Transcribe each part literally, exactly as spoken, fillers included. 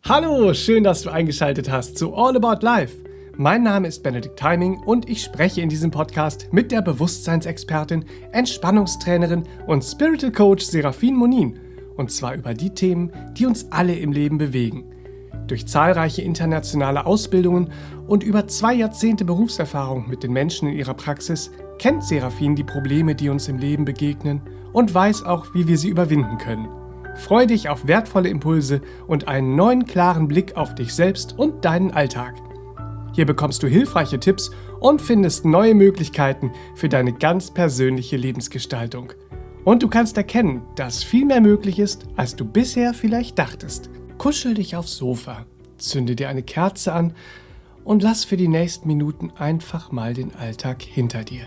Hallo, schön, dass du eingeschaltet hast zu All About Life. Mein Name ist Benedikt Heiming und ich spreche in diesem Podcast mit der Bewusstseinsexpertin, Entspannungstrainerin und Spiritual Coach Serafin Monin. Und zwar über die Themen, die uns alle im Leben bewegen. Durch zahlreiche internationale Ausbildungen und über zwei Jahrzehnte Berufserfahrung mit den Menschen in ihrer Praxis kennt Serafin die Probleme, die uns im Leben begegnen und weiß auch, wie wir sie überwinden können. Freu dich auf wertvolle Impulse und einen neuen klaren Blick auf dich selbst und deinen Alltag. Hier bekommst du hilfreiche Tipps und findest neue Möglichkeiten für deine ganz persönliche Lebensgestaltung. Und du kannst erkennen, dass viel mehr möglich ist, als du bisher vielleicht dachtest. Kuschel dich aufs Sofa, zünde dir eine Kerze an und lass für die nächsten Minuten einfach mal den Alltag hinter dir.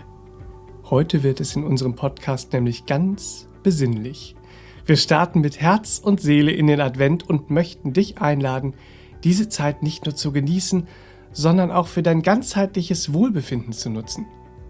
Heute wird es in unserem Podcast nämlich ganz besinnlich. Wir starten mit Herz und Seele in den Advent und möchten dich einladen, diese Zeit nicht nur zu genießen, sondern auch für dein ganzheitliches Wohlbefinden zu nutzen.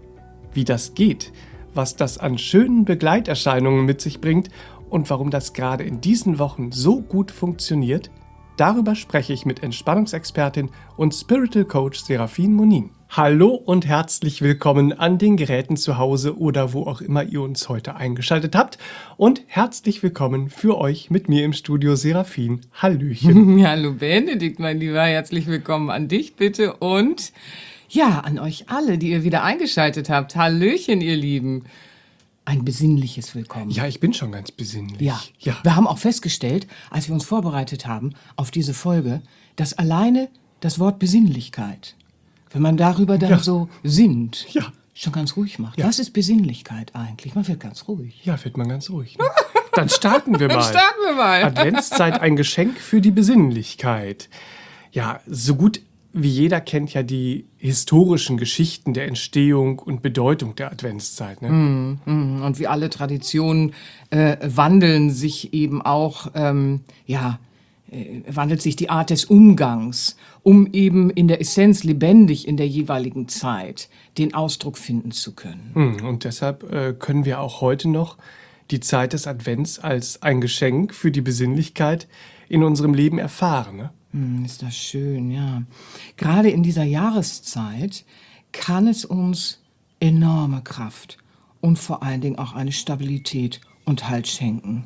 Wie das geht, was das an schönen Begleiterscheinungen mit sich bringt und warum das gerade in diesen Wochen so gut funktioniert, darüber spreche ich mit Entspannungsexpertin und Spiritual Coach Serafin Monin. Hallo und herzlich willkommen an den Geräten zu Hause oder wo auch immer ihr uns heute eingeschaltet habt. Und herzlich willkommen für euch mit mir im Studio Serafin. Hallöchen. Hallo Benedikt, mein Lieber, herzlich willkommen an dich bitte und ja, an euch alle, die ihr wieder eingeschaltet habt. Hallöchen, ihr Lieben. Ein besinnliches Willkommen. Ja, ich bin schon ganz besinnlich. Ja. ja. Wir haben auch festgestellt, als wir uns vorbereitet haben auf diese Folge, dass alleine das Wort Besinnlichkeit, wenn man darüber dann Ja. so sinnt, Ja. schon ganz ruhig macht. Ja. Was ist Besinnlichkeit eigentlich? Man wird ganz ruhig. Ja, wird man ganz ruhig. Ne? Dann starten wir mal. Dann starten wir mal. Adventszeit, ein Geschenk für die Besinnlichkeit. Ja, so gut wie jeder kennt ja die historischen Geschichten der Entstehung und Bedeutung der Adventszeit. Ne? Mm, Und wie alle Traditionen äh, wandeln sich eben auch, ähm, ja, äh, wandelt sich die Art des Umgangs, um eben in der Essenz lebendig in der jeweiligen Zeit den Ausdruck finden zu können. Hm, Und deshalb äh, können wir auch heute noch die Zeit des Advents als ein Geschenk für die Besinnlichkeit in unserem Leben erfahren. Ne? Hm, ist das schön, ja. Gerade in dieser Jahreszeit kann es uns enorme Kraft und vor allen Dingen auch eine Stabilität und Halt schenken.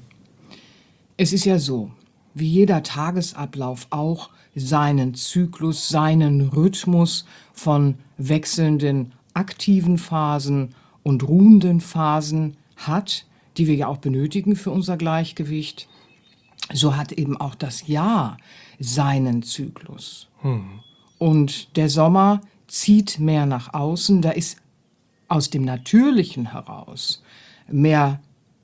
Es ist ja so, wie jeder Tagesablauf auch seinen Zyklus, seinen Rhythmus von wechselnden aktiven Phasen und ruhenden Phasen hat, die wir ja auch benötigen für unser Gleichgewicht. So hat eben auch das Jahr seinen Zyklus. Und der Sommer zieht mehr nach außen, da ist aus dem Natürlichen heraus mehr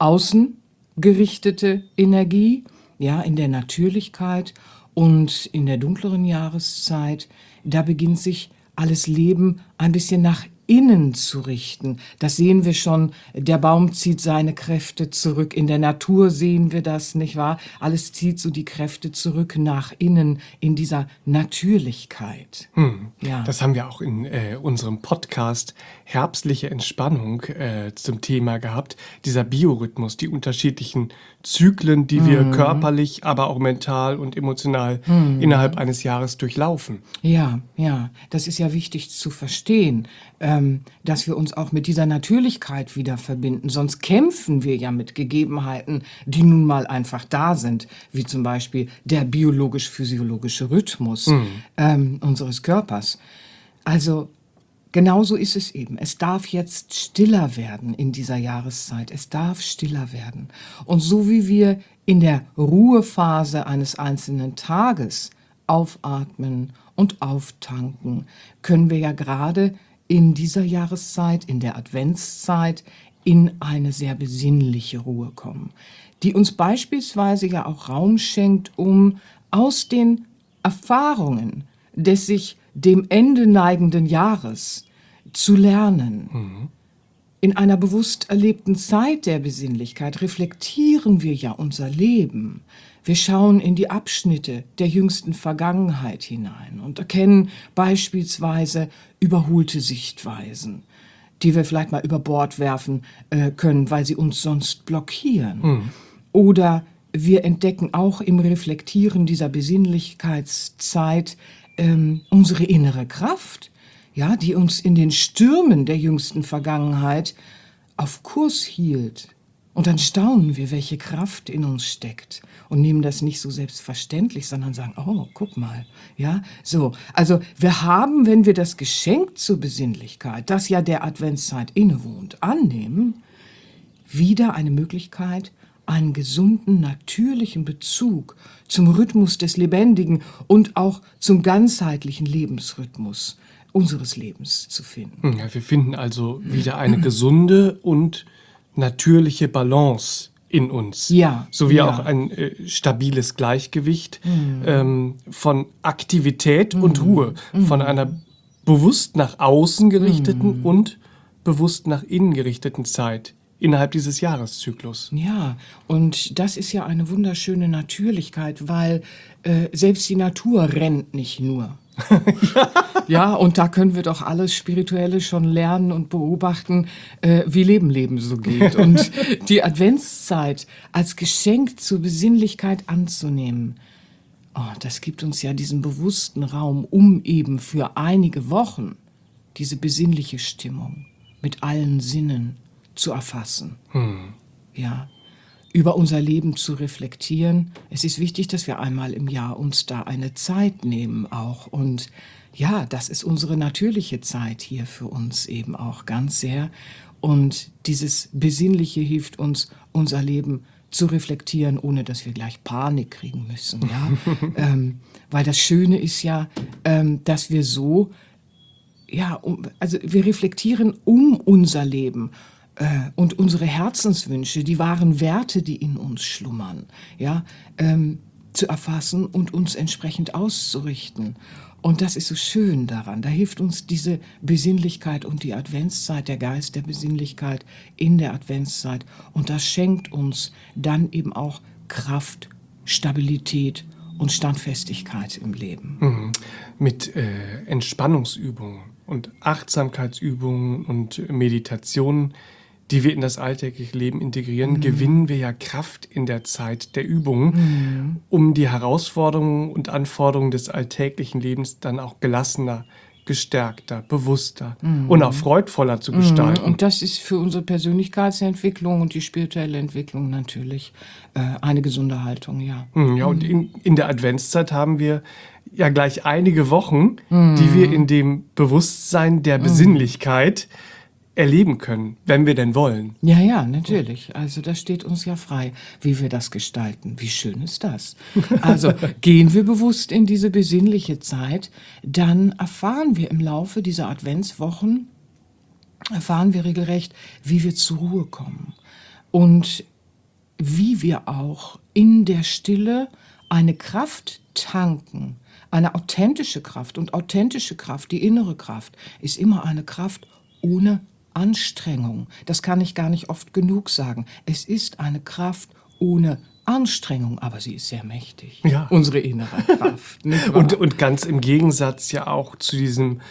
außengerichtete Energie, ja, in der Natürlichkeit, und in der dunkleren Jahreszeit, da beginnt sich alles Leben ein bisschen nach innen zu richten. Das sehen wir schon, der Baum zieht seine Kräfte zurück. In der Natur sehen wir das, nicht wahr? Alles zieht so die Kräfte zurück nach innen in dieser Natürlichkeit. Hm. Ja. Das haben wir auch in äh, unserem Podcast Herbstliche Entspannung äh, zum Thema gehabt. Dieser Biorhythmus, die unterschiedlichen Zyklen, die wir Mhm. körperlich, aber auch mental und emotional Mhm. innerhalb eines Jahres durchlaufen. Ja, ja, das ist ja wichtig zu verstehen, ähm, dass wir uns auch mit dieser Natürlichkeit wieder verbinden. Sonst kämpfen wir ja mit Gegebenheiten, die nun mal einfach da sind, wie zum Beispiel der biologisch-physiologische Rhythmus Mhm. ähm, unseres Körpers. Also genauso ist es eben. Es darf jetzt stiller werden in dieser Jahreszeit. Es darf stiller werden. Und so wie wir in der Ruhephase eines einzelnen Tages aufatmen und auftanken, können wir ja gerade in dieser Jahreszeit, in der Adventszeit, in eine sehr besinnliche Ruhe kommen, die uns beispielsweise ja auch Raum schenkt, um aus den Erfahrungen des sich dem Ende neigenden Jahres zu lernen. In einer bewusst erlebten Zeit der Besinnlichkeit reflektieren wir ja unser Leben. Wir schauen in die Abschnitte der jüngsten Vergangenheit hinein und erkennen beispielsweise überholte Sichtweisen, die wir vielleicht mal über Bord werfen äh, können, weil sie uns sonst blockieren. Oder wir entdecken auch im Reflektieren dieser Besinnlichkeitszeit ähm, unsere innere Kraft, ja, die uns in den Stürmen der jüngsten Vergangenheit auf Kurs hielt. Und dann staunen wir, welche Kraft in uns steckt und nehmen das nicht so selbstverständlich, sondern sagen, oh, guck mal, ja, so. Also wir haben, wenn wir das Geschenk zur Besinnlichkeit, das ja der Adventszeit innewohnt, annehmen, wieder eine Möglichkeit, einen gesunden, natürlichen Bezug zum Rhythmus des Lebendigen und auch zum ganzheitlichen Lebensrhythmus unseres Lebens zu finden. Ja, wir finden also wieder eine gesunde und natürliche Balance in uns. Ja. Sowie ja. auch ein äh, stabiles Gleichgewicht mhm. ähm, von Aktivität mhm. und Ruhe, mhm. von einer bewusst nach außen gerichteten mhm. und bewusst nach innen gerichteten Zeit innerhalb dieses Jahreszyklus. Ja, und das ist ja eine wunderschöne Natürlichkeit, weil äh, selbst die Natur rennt nicht nur. ja. ja, und da können wir doch alles Spirituelle schon lernen und beobachten, äh, wie Leben Leben so geht. Und die Adventszeit als Geschenk zur Besinnlichkeit anzunehmen, oh, das gibt uns ja diesen bewussten Raum, um eben für einige Wochen diese besinnliche Stimmung mit allen Sinnen zu erfassen. Hm. Ja. Über unser Leben zu reflektieren. Es ist wichtig, dass wir einmal im Jahr uns da eine Zeit nehmen auch. Und ja, das ist unsere natürliche Zeit hier für uns eben auch ganz sehr. Und dieses Besinnliche hilft uns, unser Leben zu reflektieren, ohne dass wir gleich Panik kriegen müssen. Ja? ähm, weil das Schöne ist ja, ähm, dass wir so, ja, um, also wir reflektieren um unser Leben und unsere Herzenswünsche, die wahren Werte, die in uns schlummern, ja, ähm, zu erfassen und uns entsprechend auszurichten. Und das ist so schön daran. Da hilft uns diese Besinnlichkeit und die Adventszeit, der Geist der Besinnlichkeit in der Adventszeit. Und das schenkt uns dann eben auch Kraft, Stabilität und Standfestigkeit im Leben. Mhm. Mit äh, Entspannungsübungen und Achtsamkeitsübungen und Meditationen, die wir in das alltägliche Leben integrieren, mhm. gewinnen wir ja Kraft in der Zeit der Übungen, mhm. um die Herausforderungen und Anforderungen des alltäglichen Lebens dann auch gelassener, gestärkter, bewusster mhm. und auch freudvoller zu gestalten. Und das ist für unsere Persönlichkeitsentwicklung und die spirituelle Entwicklung natürlich äh, eine gesunde Haltung, ja. Mhm, ja, und in, in der Adventszeit haben wir ja gleich einige Wochen, mhm. die wir in dem Bewusstsein der Besinnlichkeit erleben können, wenn wir denn wollen. Ja, ja, natürlich. Also das steht uns ja frei, wie wir das gestalten. Wie schön ist das? Also gehen wir bewusst in diese besinnliche Zeit, dann erfahren wir im Laufe dieser Adventswochen, erfahren wir regelrecht, wie wir zur Ruhe kommen und wie wir auch in der Stille eine Kraft tanken, eine authentische Kraft. Und authentische Kraft, die innere Kraft, ist immer eine Kraft ohne Anstrengung. Das kann ich gar nicht oft genug sagen. Es ist eine Kraft ohne Anstrengung, aber sie ist sehr mächtig. Ja. Unsere innere Kraft. und, und ganz im Gegensatz ja auch zu diesem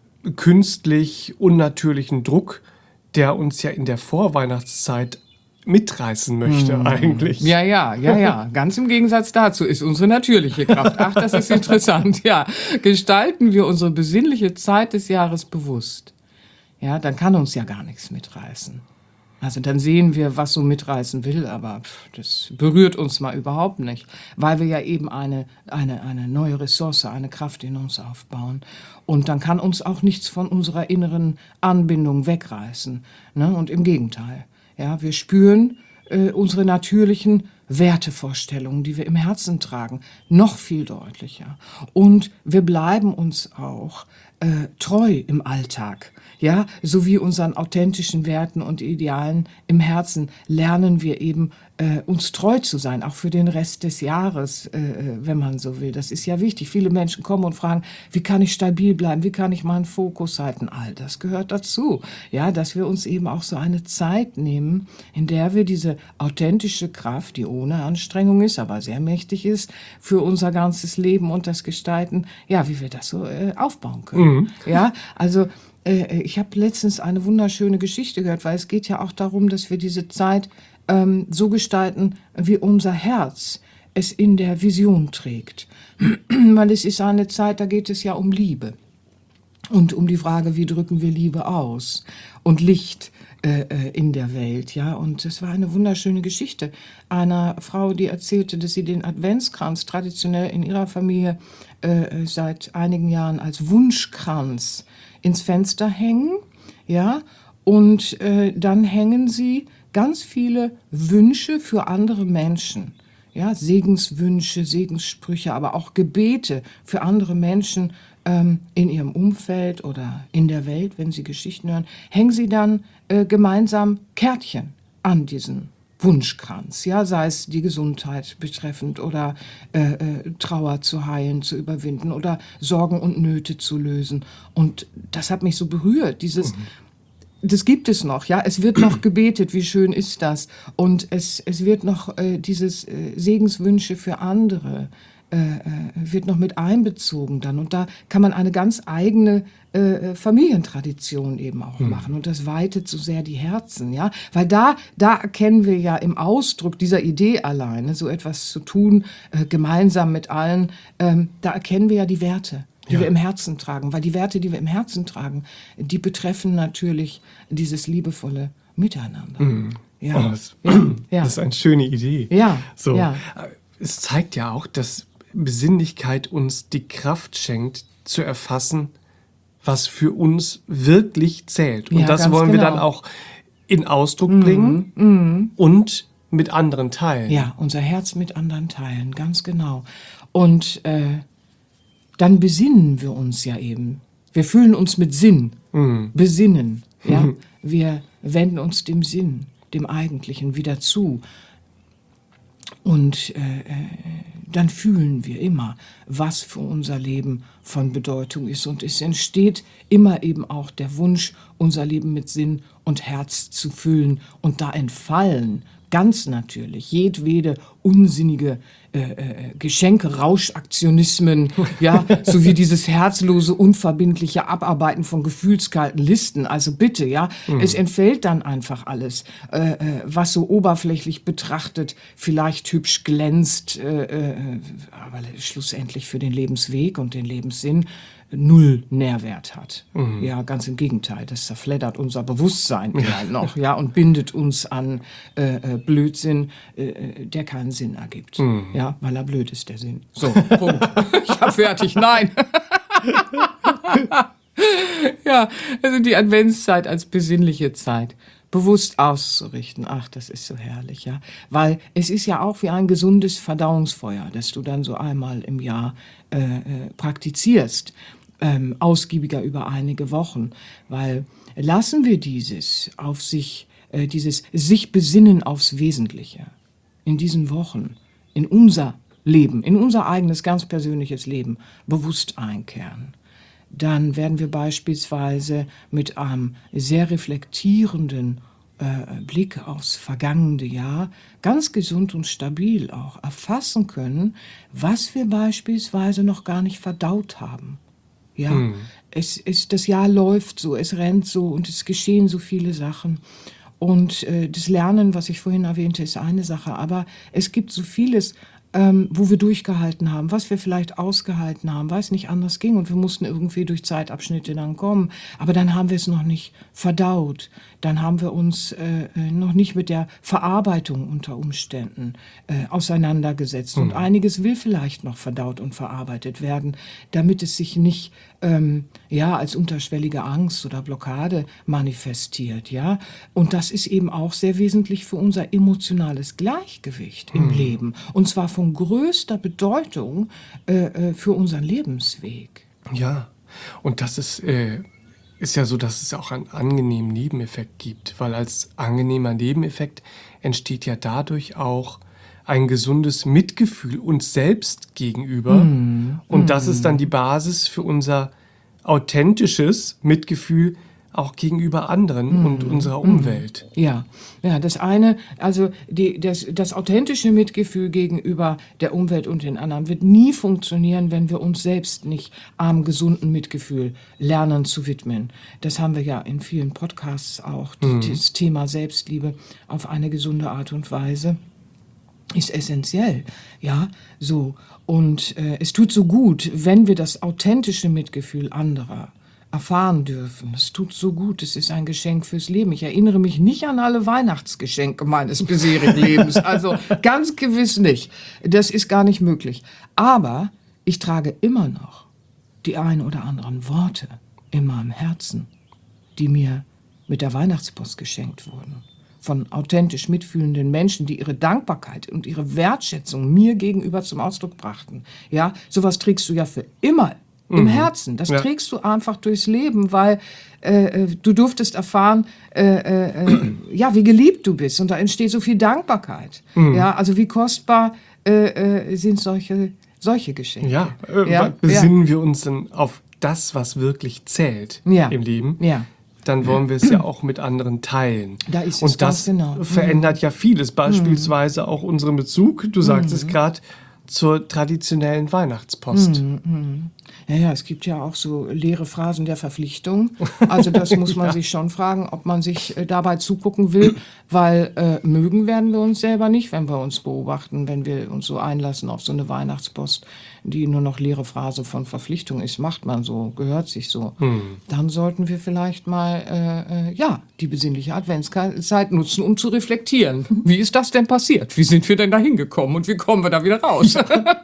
künstlich unnatürlichen Druck, der uns ja in der Vorweihnachtszeit mitreißen möchte hm. eigentlich. Ja, ja, ja, ja. Ganz im Gegensatz dazu ist unsere natürliche Kraft. Ach, das ist interessant. Ja, gestalten wir unsere besinnliche Zeit des Jahres bewusst. Ja, dann kann uns ja gar nichts mitreißen. Also dann sehen wir, was so mitreißen will, aber pff, das berührt uns mal überhaupt nicht, weil wir ja eben eine, eine, eine neue Ressource, eine Kraft in uns aufbauen. Und dann kann uns auch nichts von unserer inneren Anbindung wegreißen. Ne? Und im Gegenteil. Ja, wir spüren äh, unsere natürlichen Wertevorstellungen, die wir im Herzen tragen, noch viel deutlicher. Und wir bleiben uns auch äh, treu im Alltag. Ja, sowie unseren authentischen Werten und Idealen im Herzen lernen wir eben, äh, uns treu zu sein, auch für den Rest des Jahres, äh, wenn man so will. Das ist ja wichtig. Viele Menschen kommen und fragen, wie kann ich stabil bleiben, wie kann ich meinen Fokus halten? All das gehört dazu. Ja, dass wir uns eben auch so eine Zeit nehmen, in der wir diese authentische Kraft, die ohne Anstrengung ist, aber sehr mächtig ist, für unser ganzes Leben und das Gestalten, ja, wie wir das so äh, aufbauen können. Mhm. Ja, also ich habe letztens eine wunderschöne Geschichte gehört, weil es geht ja auch darum, dass wir diese Zeit ähm, so gestalten, wie unser Herz es in der Vision trägt. Weil es ist eine Zeit, da geht es ja um Liebe und um die Frage, wie drücken wir Liebe aus und Licht äh, in der Welt, ja. Und es war eine wunderschöne Geschichte einer Frau, die erzählte, dass sie den Adventskranz traditionell in ihrer Familie äh, seit einigen Jahren als Wunschkranz ins Fenster hängen, ja. Und äh, dann hängen sie ganz viele Wünsche für andere Menschen. Ja, Segenswünsche, Segenssprüche, aber auch Gebete für andere Menschen ähm, in ihrem Umfeld oder in der Welt, wenn sie Geschichten hören, hängen sie dann äh, gemeinsam Kärtchen an diesen Wunschkranz, ja, sei es die Gesundheit betreffend oder äh, äh, Trauer zu heilen, zu überwinden oder Sorgen und Nöte zu lösen. Und das hat mich so berührt, dieses... Mhm. Das gibt es noch, ja. Es wird noch gebetet, wie schön ist das. Und es, es wird noch äh, dieses äh, Segenswünsche für andere äh, äh, wird noch mit einbezogen dann. Und da kann man eine ganz eigene äh, Familientradition eben auch hm. machen. Und das weitet so sehr die Herzen, ja. Weil da, da erkennen wir ja im Ausdruck dieser Idee alleine, so etwas zu tun, äh, gemeinsam mit allen, ähm, da erkennen wir ja die Werte, die ja. wir im Herzen tragen. Weil die Werte, die wir im Herzen tragen, die betreffen natürlich dieses liebevolle Miteinander. Mhm. Ja. Oh, das, ja. das ist eine schöne Idee. Ja. So. Ja. Es zeigt ja auch, dass Besinnlichkeit uns die Kraft schenkt, zu erfassen, was für uns wirklich zählt. Und ja, das wollen wir genau. dann auch in Ausdruck mhm. bringen mhm. und mit anderen teilen. Ja, unser Herz mit anderen teilen, ganz genau. Und äh, dann besinnen wir uns ja eben. Wir fühlen uns mit Sinn, mhm. besinnen. Ja? Mhm. Wir wenden uns dem Sinn, dem Eigentlichen wieder zu. Und äh, dann fühlen wir immer, was für unser Leben von Bedeutung ist. Und es entsteht immer eben auch der Wunsch, unser Leben mit Sinn und Herz zu füllen. Und da entfallen ganz natürlich jedwede unsinnige äh, äh, Geschenke, Rauschaktionismen, ja, sowie dieses herzlose, unverbindliche Abarbeiten von gefühlskalten Listen. Also bitte, ja, mhm. es entfällt dann einfach alles, äh, äh, was so oberflächlich betrachtet vielleicht hübsch glänzt, äh, äh, aber schlussendlich für den Lebensweg und den Lebenssinn null Nährwert hat. Mhm. Ja, ganz im Gegenteil, das zerfleddert unser Bewusstsein ja noch, ja, und bindet uns an äh, äh, Blödsinn, äh, der keinen Sinn ergibt. Mhm. Ja, weil er blöd ist, der Sinn. So, Punkt. Ich hab fertig, nein. Ja, also die Adventszeit als besinnliche Zeit bewusst auszurichten. Ach, das ist so herrlich, ja. Weil es ist ja auch wie ein gesundes Verdauungsfeuer, das du dann so einmal im Jahr äh, äh, praktizierst, ähm, ausgiebiger über einige Wochen. Weil lassen wir dieses auf sich, äh, dieses sich besinnen aufs Wesentliche in diesen Wochen, in unser Leben, in unser eigenes, ganz persönliches Leben bewusst einkehren, dann werden wir beispielsweise mit einem sehr reflektierenden äh, Blick aufs vergangene Jahr ganz gesund und stabil auch erfassen können, was wir beispielsweise noch gar nicht verdaut haben. Ja, hm. es ist, das Jahr läuft so, es rennt so und es geschehen so viele Sachen. Und äh, das Lernen, was ich vorhin erwähnte, ist eine Sache, aber es gibt so vieles, Ähm, wo wir durchgehalten haben, was wir vielleicht ausgehalten haben, weil es nicht anders ging und wir mussten irgendwie durch Zeitabschnitte dann kommen. Aber dann haben wir es noch nicht verdaut. Dann haben wir uns äh, noch nicht mit der Verarbeitung unter Umständen äh, auseinandergesetzt. Mhm. Und einiges will vielleicht noch verdaut und verarbeitet werden, damit es sich nicht ähm, ja, als unterschwellige Angst oder Blockade manifestiert. Ja? Und das ist eben auch sehr wesentlich für unser emotionales Gleichgewicht mhm. im Leben. Und zwar von größter Bedeutung äh, für unseren Lebensweg. Ja, und das ist, äh, ist ja so, dass es auch einen angenehmen Nebeneffekt gibt, weil als angenehmer Nebeneffekt entsteht ja dadurch auch ein gesundes Mitgefühl uns selbst gegenüber. Mm, und mm. das ist dann die Basis für unser authentisches Mitgefühl auch gegenüber anderen mm. und unserer Umwelt. Ja, ja, das eine, also die, das, das authentische Mitgefühl gegenüber der Umwelt und den anderen wird nie funktionieren, wenn wir uns selbst nicht am gesunden Mitgefühl lernen zu widmen. Das haben wir ja in vielen Podcasts auch. Mm. Das Thema Selbstliebe auf eine gesunde Art und Weise ist essentiell, ja, so. Und äh, es tut so gut, wenn wir das authentische Mitgefühl anderer erfahren dürfen. Es tut so gut, es ist ein Geschenk fürs Leben. Ich erinnere mich nicht an alle Weihnachtsgeschenke meines bisherigen Lebens, also ganz gewiss nicht. Das ist gar nicht möglich. Aber ich trage immer noch die ein oder anderen Worte in meinem Herzen, die mir mit der Weihnachtspost geschenkt wurden. Von authentisch mitfühlenden Menschen, die ihre Dankbarkeit und ihre Wertschätzung mir gegenüber zum Ausdruck brachten. Ja, sowas trägst du ja für immer im mhm. Herzen. Das ja. trägst du einfach durchs Leben, weil äh, du durftest erfahren, äh, äh, ja, wie geliebt du bist. Und da entsteht so viel Dankbarkeit. Mhm. Ja, also wie kostbar äh, äh, sind solche, solche Geschenke. Ja, äh, ja? besinnen ja. wir uns dann auf das, was wirklich zählt ja. im Leben. Ja. Dann wollen wir es ja auch mit anderen teilen. Da ist es und das genau. verändert ja vieles, beispielsweise mhm. auch unseren Bezug, du sagst mhm. es gerade, zur traditionellen Weihnachtspost. Mhm. Ja, ja, es gibt ja auch so leere Phrasen der Verpflichtung. Also das muss man ja. sich schon fragen, ob man sich äh, dabei zugucken will, weil äh, mögen werden wir uns selber nicht, wenn wir uns beobachten, wenn wir uns so einlassen auf so eine Weihnachtspost, die nur noch leere Phrase von Verpflichtung ist, macht man so, gehört sich so. Hm. Dann sollten wir vielleicht mal äh, äh, ja, die besinnliche Adventszeit nutzen, um zu reflektieren. Wie ist das denn passiert? Wie sind wir denn da hingekommen und wie kommen wir da wieder raus?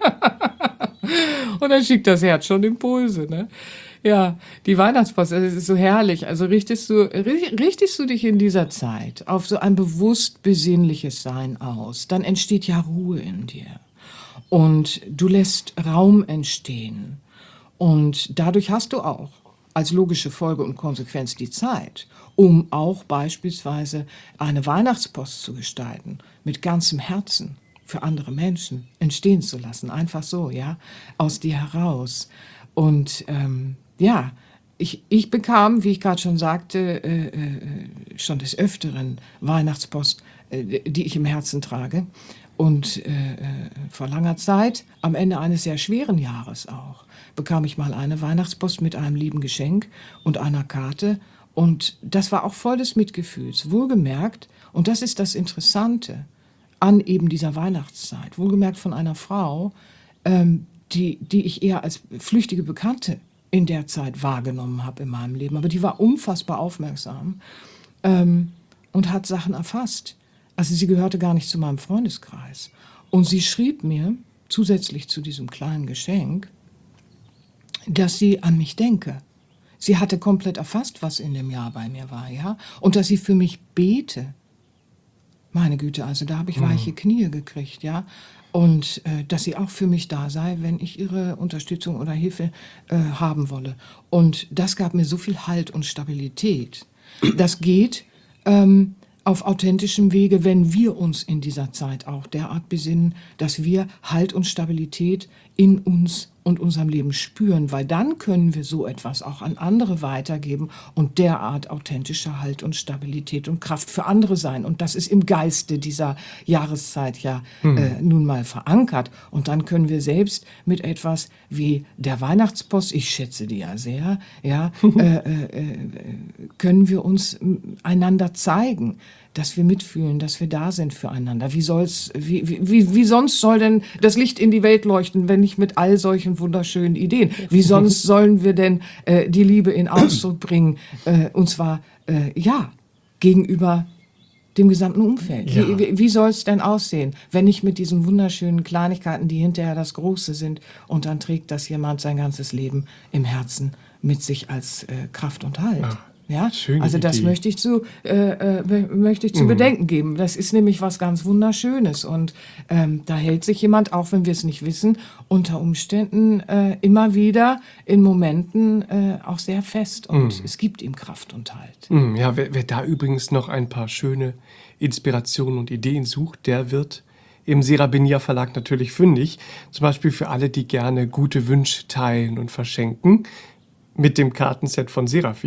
Und dann schickt das Herz schon Impulse, ne? Ja, die Weihnachtspost, das ist so herrlich. Also richtest du, richtest du dich in dieser Zeit auf so ein bewusst besinnliches Sein aus, dann entsteht ja Ruhe in dir. Und du lässt Raum entstehen. Und dadurch hast du auch als logische Folge und Konsequenz die Zeit, um auch beispielsweise eine Weihnachtspost zu gestalten, mit ganzem Herzen für andere Menschen entstehen zu lassen. Einfach so, ja, aus dir heraus. Und ähm, ja, ich, ich bekam, wie ich gerade schon sagte, äh, äh, schon des Öfteren Weihnachtspost, äh, die ich im Herzen trage. Und äh, vor langer Zeit, am Ende eines sehr schweren Jahres auch, bekam ich mal eine Weihnachtspost mit einem lieben Geschenk und einer Karte. Und das war auch voll des Mitgefühls. Wohlgemerkt, und das ist das Interessante an eben dieser Weihnachtszeit, wohlgemerkt von einer Frau, ähm, die, die ich eher als flüchtige Bekannte in der Zeit wahrgenommen habe in meinem Leben. Aber die war unfassbar aufmerksam ähm, und hat Sachen erfasst. Also sie gehörte gar nicht zu meinem Freundeskreis. Und sie schrieb mir, zusätzlich zu diesem kleinen Geschenk, dass sie an mich denke. Sie hatte komplett erfasst, was in dem Jahr bei mir war, ja, und dass sie für mich bete. Meine Güte, also da habe ich weiche Knie gekriegt, ja. Und äh, dass sie auch für mich da sei, wenn ich ihre Unterstützung oder Hilfe äh, haben wolle. Und das gab mir so viel Halt und Stabilität. Das geht ähm, auf authentischem Wege, wenn wir uns in dieser Zeit auch derart besinnen, dass wir Halt und Stabilität in uns und unserem Leben spüren, weil dann können wir so etwas auch an andere weitergeben und derart authentische Halt und Stabilität und Kraft für andere sein. Und das ist im Geiste dieser Jahreszeit ja mhm. äh, nun mal verankert. Und dann können wir selbst mit etwas wie der Weihnachtspost, ich schätze die ja sehr, ja, äh, äh, können wir uns einander zeigen, dass wir mitfühlen, dass wir da sind füreinander. Wie soll's, wie, wie, wie sonst soll denn das Licht in die Welt leuchten, wenn nicht mit all solchen wunderschönen Ideen? Wie sonst sollen wir denn äh, die Liebe in Ausdruck bringen? Äh, und zwar, äh, ja, gegenüber dem gesamten Umfeld. Ja. Wie, wie, wie soll es denn aussehen, wenn nicht mit diesen wunderschönen Kleinigkeiten, die hinterher das Große sind, und dann trägt das jemand sein ganzes Leben im Herzen mit sich als äh, Kraft und Halt. Ja. Ja, also das Idee. möchte ich zu, äh, äh, möchte ich zu mhm. bedenken geben. Das ist nämlich was ganz Wunderschönes. Und ähm, da hält sich jemand, auch wenn wir es nicht wissen, unter Umständen äh, immer wieder in Momenten äh, auch sehr fest. Und mhm. es gibt ihm Kraft und Halt. Mhm, ja, wer, wer da übrigens noch ein paar schöne Inspirationen und Ideen sucht, der wird im Serabinia Verlag natürlich fündig. Zum Beispiel für alle, die gerne gute Wünsche teilen und verschenken. Mit dem Kartenset von Seraphin.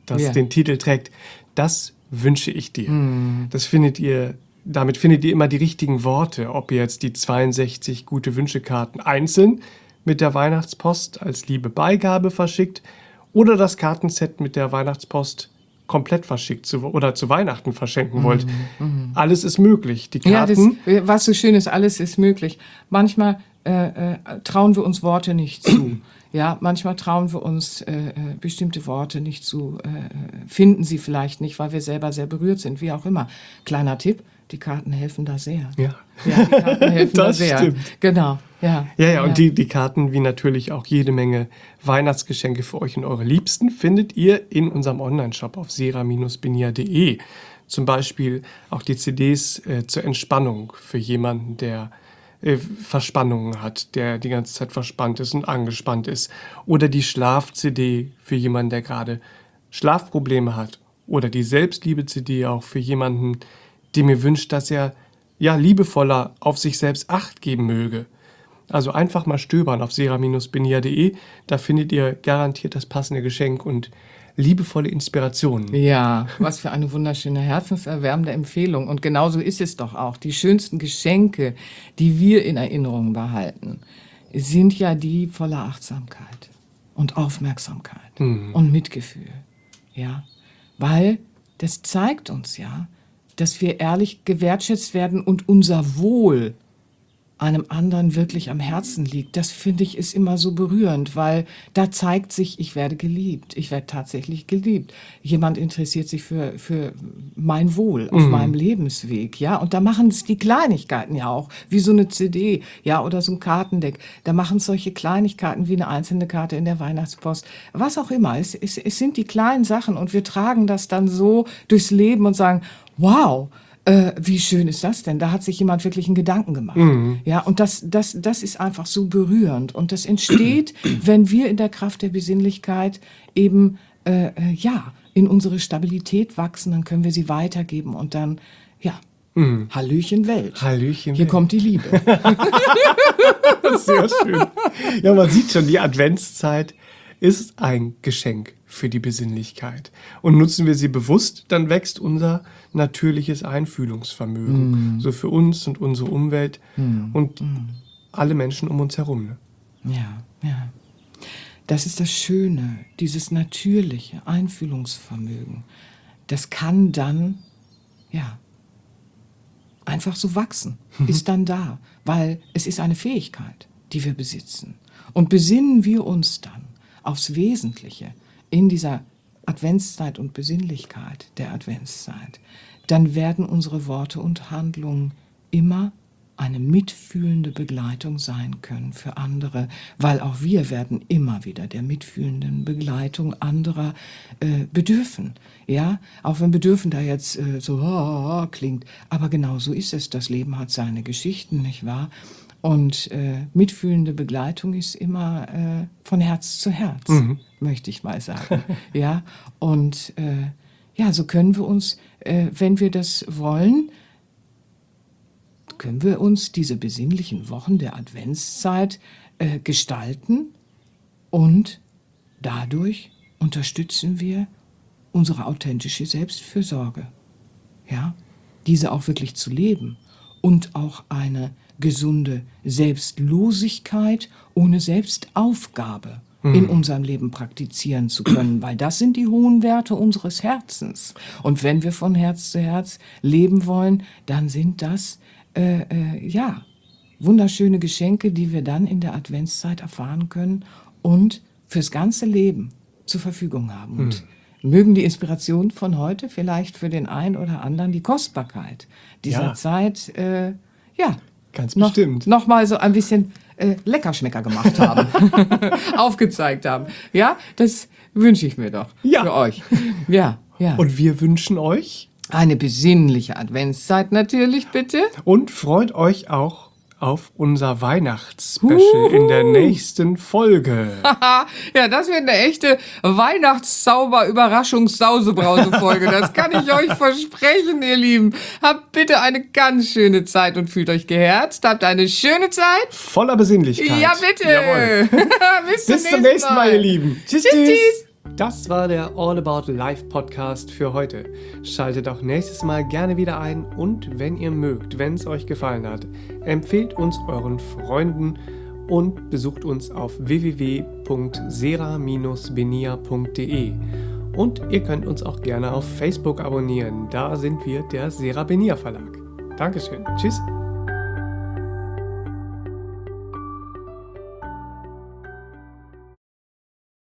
das Ja. den Titel trägt, das wünsche ich dir. Mhm. Das findet ihr, damit findet ihr immer die richtigen Worte, ob ihr jetzt die zweiundsechzig Gute-Wünsche-Karten einzeln mit der Weihnachtspost als liebe Beigabe verschickt oder das Kartenset mit der Weihnachtspost komplett verschickt zu, oder zu Weihnachten verschenken wollt. Alles ist möglich. Die Ja, das, Karten, was so schön ist, alles ist möglich. Manchmal äh, äh, trauen wir uns Worte nicht zu. Ja, manchmal trauen wir uns äh, äh, bestimmte Worte nicht zu, äh, finden sie vielleicht nicht, weil wir selber sehr berührt sind, wie auch immer. Kleiner Tipp, die Karten helfen da sehr. ja. Ja, die Karten helfen da Das sehr. stimmt. Genau, ja. Ja, ja, und die, die Karten, wie natürlich auch jede Menge Weihnachtsgeschenke für euch und eure Liebsten, findet ihr in unserem Onlineshop auf sera Bindestrich benia punkt de. Zum Beispiel auch die C Ds äh, zur Entspannung für jemanden, der äh, Verspannungen hat, der die ganze Zeit verspannt ist und angespannt ist. Oder die Schlaf-C D für jemanden, der gerade Schlafprobleme hat. Oder die Selbstliebe-C D auch für jemanden, der mir wünscht, dass er ja liebevoller auf sich selbst Acht geben möge. Also einfach mal stöbern auf sera Bindestrich benia punkt de, da findet ihr garantiert das passende Geschenk und liebevolle Inspirationen. Ja, was für eine wunderschöne, herzenserwärmende Empfehlung. Und genauso ist es doch auch. Die schönsten Geschenke, die wir in Erinnerung behalten, sind ja die voller Achtsamkeit und Aufmerksamkeit und Mitgefühl. Ja, weil das zeigt uns ja, dass wir ehrlich gewertschätzt werden und unser Wohl einem anderen wirklich am Herzen liegt. Das finde ich ist immer so berührend, weil da zeigt sich, ich werde geliebt. Ich werde tatsächlich geliebt. Jemand interessiert sich für, für mein Wohl auf meinem Lebensweg, ja. Und da machen es die Kleinigkeiten ja auch, wie so eine C D, ja, oder so ein Kartendeck. Da machen es solche Kleinigkeiten wie eine einzelne Karte in der Weihnachtspost. Was auch immer. Es, es, es sind die kleinen Sachen und wir tragen das dann so durchs Leben und sagen, wow, Äh, wie schön ist das denn? Da hat sich jemand wirklich einen Gedanken gemacht. Mhm. Ja, und das, das, das ist einfach so berührend. Und das entsteht, wenn wir in der Kraft der Besinnlichkeit eben, äh, äh, ja, in unsere Stabilität wachsen, dann können wir sie weitergeben und dann, ja, mhm. Hallöchen Welt. Hallöchen Hier Welt. kommt die Liebe. Sehr schön. Ja, man sieht schon, die Adventszeit ist ein Geschenk für die Besinnlichkeit. Und nutzen wir sie bewusst, dann wächst unser natürliches Einfühlungsvermögen. Mm. So für uns und unsere Umwelt mm. und mm. alle Menschen um uns herum. Ne? Ja, ja. Das ist das Schöne, dieses natürliche Einfühlungsvermögen. Das kann dann, ja, einfach so wachsen, ist dann da, weil es ist eine Fähigkeit, die wir besitzen. Und besinnen wir uns dann aufs Wesentliche in dieser Adventszeit und Besinnlichkeit der Adventszeit, dann werden unsere Worte und Handlungen immer eine mitfühlende Begleitung sein können für andere, weil auch wir werden immer wieder der mitfühlenden Begleitung anderer äh, bedürfen. Ja, auch wenn bedürfen da jetzt äh, so oh, oh, klingt, aber genau so ist es. Das Leben hat seine Geschichten, nicht wahr? Und äh, mitfühlende Begleitung ist immer äh, von Herz zu Herz, mhm. möchte ich mal sagen. Ja, und äh, ja, so können wir uns, äh, wenn wir das wollen, können wir uns diese besinnlichen Wochen der Adventszeit äh, gestalten und dadurch unterstützen wir unsere authentische Selbstfürsorge. Ja, diese auch wirklich zu leben und auch eine gesunde Selbstlosigkeit ohne Selbstaufgabe mhm. in unserem Leben praktizieren zu können, weil das sind die hohen Werte unseres Herzens. Und wenn wir von Herz zu Herz leben wollen, dann sind das äh, äh, ja wunderschöne Geschenke, die wir dann in der Adventszeit erfahren können und fürs ganze Leben zur Verfügung haben. Und mhm. mögen die Inspiration von heute vielleicht für den einen oder anderen die Kostbarkeit dieser ja. Zeit äh, ja Ganz noch, bestimmt. noch mal so ein bisschen äh, Leckerschmecker gemacht haben, aufgezeigt haben. Ja, das wünsche ich mir doch ja. für euch. Ja, ja. Und wir wünschen euch eine besinnliche Adventszeit natürlich, bitte. Und freut euch auch auf unser Weihnachtsspecial in der nächsten Folge. Ja, das wird eine echte Weihnachtszauber-Überraschungs-Sausebrause-Folge. Das kann ich euch versprechen, ihr Lieben. Habt bitte eine ganz schöne Zeit und fühlt euch geherzt. Habt eine schöne Zeit. Voller Besinnlichkeit. Ja, bitte. Bis, Bis, Bis zum nächsten Mal, Mal, ihr Lieben. Tschüss, tschüss. tschüss. Das war der All About Life Podcast für heute. Schaltet auch nächstes Mal gerne wieder ein und wenn ihr mögt, wenn es euch gefallen hat, empfehlt uns euren Freunden und besucht uns auf w w w punkt sera Bindestrich benia punkt de. Und ihr könnt uns auch gerne auf Facebook abonnieren. Da sind wir der Sera Benia Verlag. Dankeschön. Tschüss.